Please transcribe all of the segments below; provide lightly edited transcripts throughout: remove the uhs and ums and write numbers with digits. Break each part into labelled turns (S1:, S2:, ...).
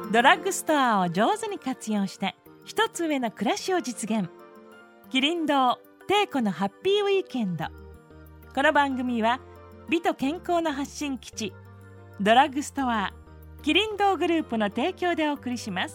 S1: ドラッグストアを上手に活用して一つ上の暮らしを実現。キリン堂テイコのハッピーウィーケンド。この番組は美と健康の発信基地ドラッグストアキリン堂グループの提供でお送りします。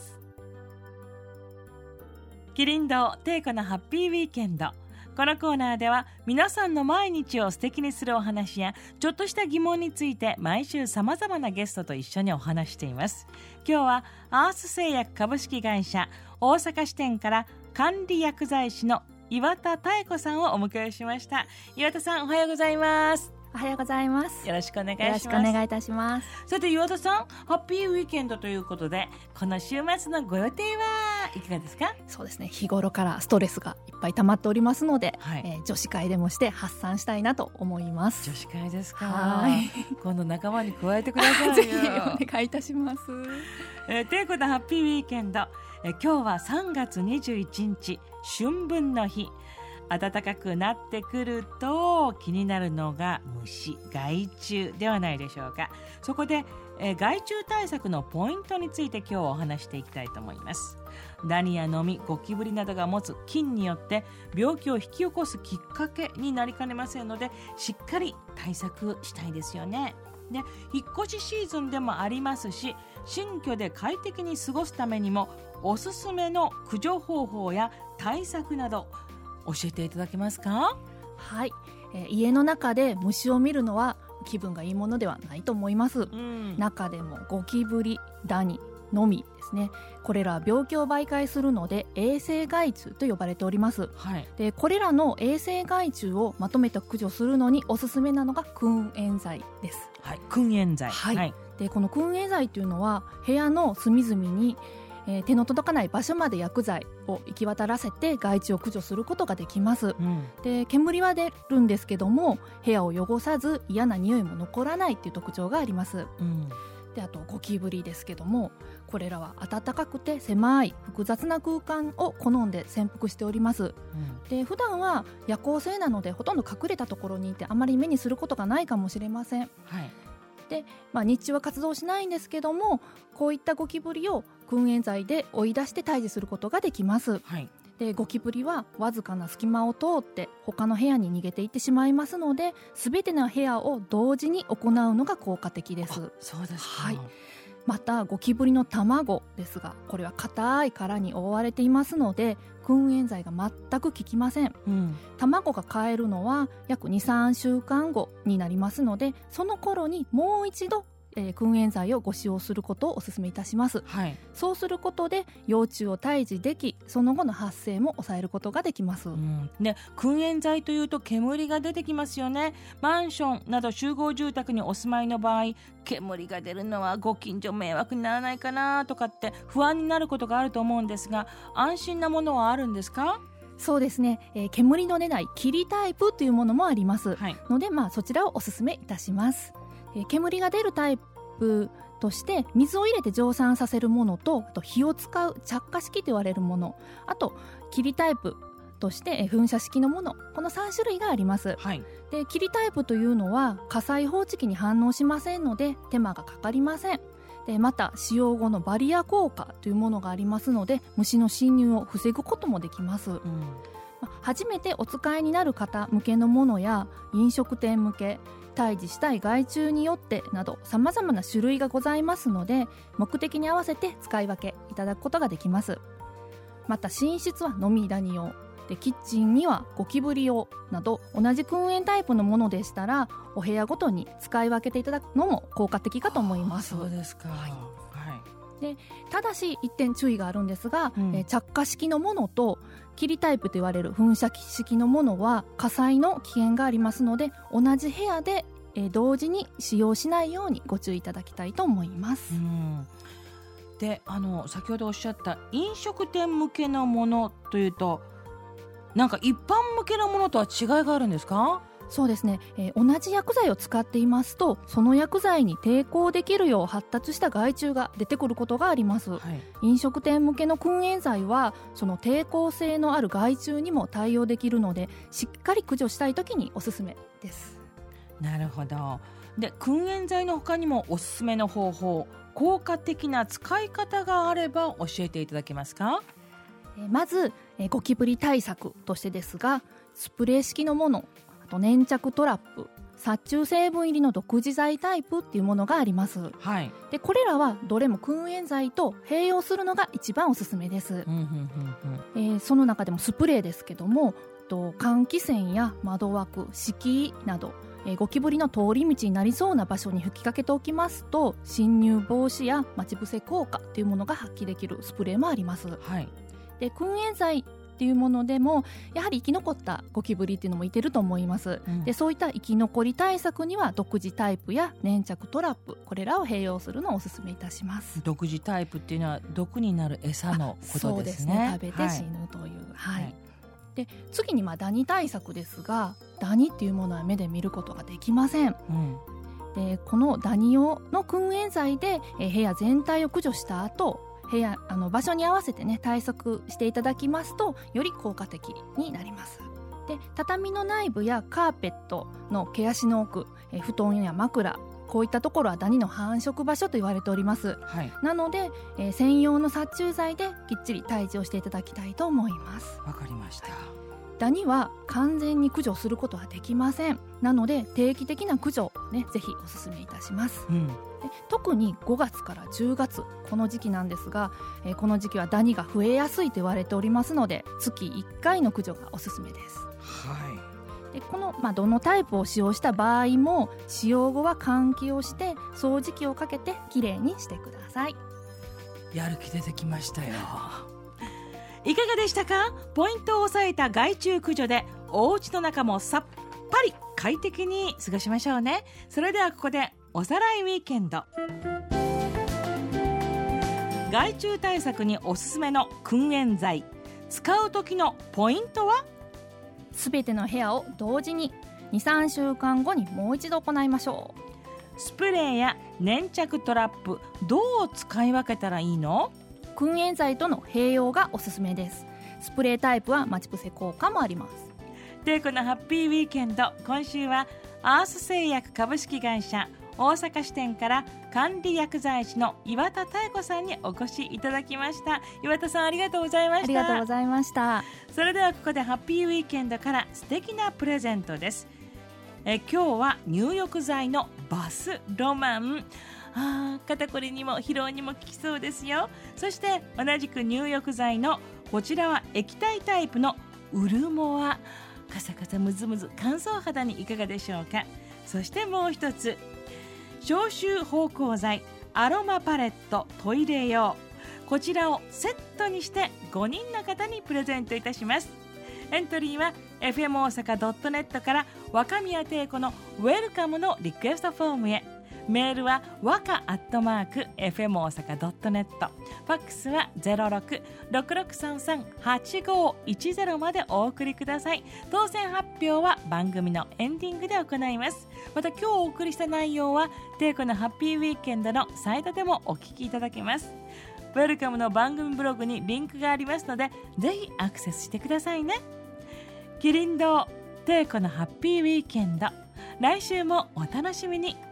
S1: キリン堂テイコのハッピーウィーケンド。このコーナーでは皆さんの毎日を素敵にするお話やちょっとした疑問について毎週さまざまなゲストと一緒にお話しています。今日はアース製薬株式会社大阪支店から管理薬剤師の岩田妙子さんをお迎えしました。岩田さん、おはようございます。
S2: おはようございます。
S1: よろしくお願いします。
S2: よろしくお願いいたします。
S1: さて岩田さん、ハッピーウィーケンドということでこの週末のご予定はいかがですか？
S2: そうですね、日頃からストレスがいっぱい溜まっておりますので、
S1: はい、
S2: 女子会でもして発散したいなと思います。
S1: 女子会ですか？
S2: はい、
S1: 今度仲間に加えてくださいよ。
S2: ぜひお願いいたします。
S1: ということでハッピーウィーケンド、今日は3月21日春分の日。暖かくなってくると気になるのが虫、害虫ではないでしょうか。そこで、害虫対策のポイントについて今日はお話していきたいと思います。ダニやノミ、ゴキブリなどが持つ菌によって病気を引き起こすきっかけになりかねませんので、しっかり対策したいですよね。で、引っ越しシーズンでもありますし、新居で快適に過ごすためにもおすすめの駆除方法や対策など教えていただけますか？
S2: はい、家の中で虫を見るのは気分がいいものではないと思います、中でもゴキブリ、ダニ、ノミですね。これらは病気を媒介するので衛生害虫と呼ばれております、はい、でこれらの衛生害虫をまとめて駆除するのにおすすめなのが燻煙剤です、
S1: はい、燻煙剤、
S2: はいはい、でこの燻煙剤というのは部屋の隅々に手の届かない場所まで薬剤を行き渡らせて害虫を駆除することができます、で煙は出るんですけども部屋を汚さず嫌な匂いも残らないという特徴があります、であとゴキブリですけども、これらは暖かくて狭い複雑な空間を好んで潜伏しております、で普段は夜行性なのでほとんど隠れたところにいてあまり目にすることがないかもしれません、で日中は活動しないんですけども、こういったゴキブリを燻煙剤で追い出して退治することができます、でゴキブリはわずかな隙間を通って他の部屋に逃げていってしまいますので、全ての部屋を同時に行うのが効果的です。
S1: そうですか、
S2: はい、またゴキブリの卵ですが、これは硬い殻に覆われていますので燻煙剤が全く効きません、卵がかえるのは約 2,3 週間後になりますので、その頃にもう一度燻煙剤をご使用することをお勧めいたします、そうすることで幼虫を退治でき、その後の発生も抑えることができます、
S1: で燻煙剤というと煙が出てきますよね。マンションなど集合住宅にお住まいの場合、煙が出るのはご近所迷惑にならないかなとかって不安になることがあると思うんですが、安心なものはあるんですか？
S2: そうですね、煙の出ない霧タイプというものもあります、のでそちらをお勧めいたします。煙が出るタイプとして水を入れて蒸散させるものと、あと火を使う着火式と言われるもの、あと霧タイプとして噴射式のもの、この3種類があります、で霧タイプというのは火災報知器に反応しませんので手間がかかりません。でまた使用後のバリア効果というものがありますので虫の侵入を防ぐこともできます、初めてお使いになる方向けのものや飲食店向け、退治したい害虫によってなど様々な種類がございますので、目的に合わせて使い分けいただくことができます。また寝室はノミダニ用で、キッチンにはゴキブリ用など同じ燻煙タイプのものでしたらお部屋ごとに使い分けていただくのも効果的かと思います。
S1: そうですか、
S2: でただし一点注意があるんですが、着火式のものと霧タイプと言われる噴射式のものは火災の危険がありますので、同じ部屋で同時に使用しないようにご注意いただきたいと思います。
S1: で先ほどおっしゃった飲食店向けのものというと、なんか一般向けのものとは違いがあるんですか？
S2: そうですね、同じ薬剤を使っていますと、その薬剤に抵抗できるよう発達した害虫が出てくることがあります、飲食店向けの燻煙剤はその抵抗性のある害虫にも対応できるので、しっかり駆除したいときにおすすめです。
S1: なるほど。 で燻煙剤の他にもおすすめの方法、効果的な使い方があれば教えていただけますか？
S2: まずゴキブリ対策としてですが、スプレー式のもの、あと粘着トラップ、殺虫成分入りの独自剤タイプっていうものがあります、はい、でこれらはどれも燻煙剤と併用するのが一番おすすめです、その中でもスプレーですけども、換気扇や窓枠、敷居などゴキブリの通り道になりそうな場所に吹きかけておきますと、侵入防止や待ち伏せ効果というものが発揮できるスプレーもあります、はい、で燻煙剤っていうものでもやはり生き残ったゴキブリっていうのもいてると思います、でそういった生き残り対策には独自タイプや粘着トラップ、これらを併用するのをお勧めいたします。
S1: 独自タイプっていうのは毒になる餌のことですね。
S2: そうですね、食べて死ぬという、はいはい、で次にダニ対策ですが、ダニっていうものは目で見ることができません、でこのダニ用の燻煙剤で部屋全体を駆除した後、部屋場所に合わせてね対策していただきますとより効果的になります。で畳の内部やカーペットの毛足の奥、布団や枕、こういったところはダニの繁殖場所と言われております、はい、なので、専用の殺虫剤できっちり退治をしていただきたいと思います。
S1: わかりました。
S2: ダニは完全に駆除することはできません。なので定期的な駆除を、ぜひお勧めいたします、で特に5月から10月、この時期なんですが、この時期はダニが増えやすいと言われておりますので、月1回の駆除がおすすめです、はい、でこの、どのタイプを使用した場合も使用後は換気をして掃除機をかけてきれいにしてください。
S1: やる気出てきましたよ。いかがでしたか？ポイントを押さえた害虫駆除でお家の中もさっぱり快適に過ごしましょうね。それではここでおさらいウィーケンド。害虫対策におすすめの燻煙剤、使う時のポイントは？
S2: すべての部屋を同時に 2,3 週間後にもう一度行いましょ
S1: う。スプレーや粘着トラップ、どう使い分けたらいいの？
S2: 燻煙剤との併用がおすすめです。スプレータイプは待ち伏せ効果もあります。
S1: でこのハッピーウィーケンド、今週はアース製薬株式会社大阪支店から管理薬剤師の岩田妙子さんにお越しいただきました。岩田さん、ありがとうございました。
S2: ありがとうございました。
S1: それではここでハッピーウィーケンドから素敵なプレゼントです。今日は入浴剤のバスロマン、肩こりにも疲労にも効きそうですよ。そして同じく入浴剤のこちらは液体タイプのウルモア、カサカサムズムズ乾燥肌にいかがでしょうか。そしてもう一つ、消臭芳香剤アロマパレットトイレ用、こちらをセットにして5人の方にプレゼントいたします。エントリーは FM 大阪 .net から若宮定子のウェルカムのリクエストフォームへ。メールはwaka@fm 大阪 .net、 ファックスは 0666338510 までお送りください。当選発表は番組のエンディングで行います。また今日お送りした内容は定子のハッピーウィーケンドのサイトでもお聞きいただけます。ウェルカムの番組ブログにリンクがありますので、ぜひアクセスしてくださいね。キリン堂定子のハッピーウィーケンド、来週もお楽しみに。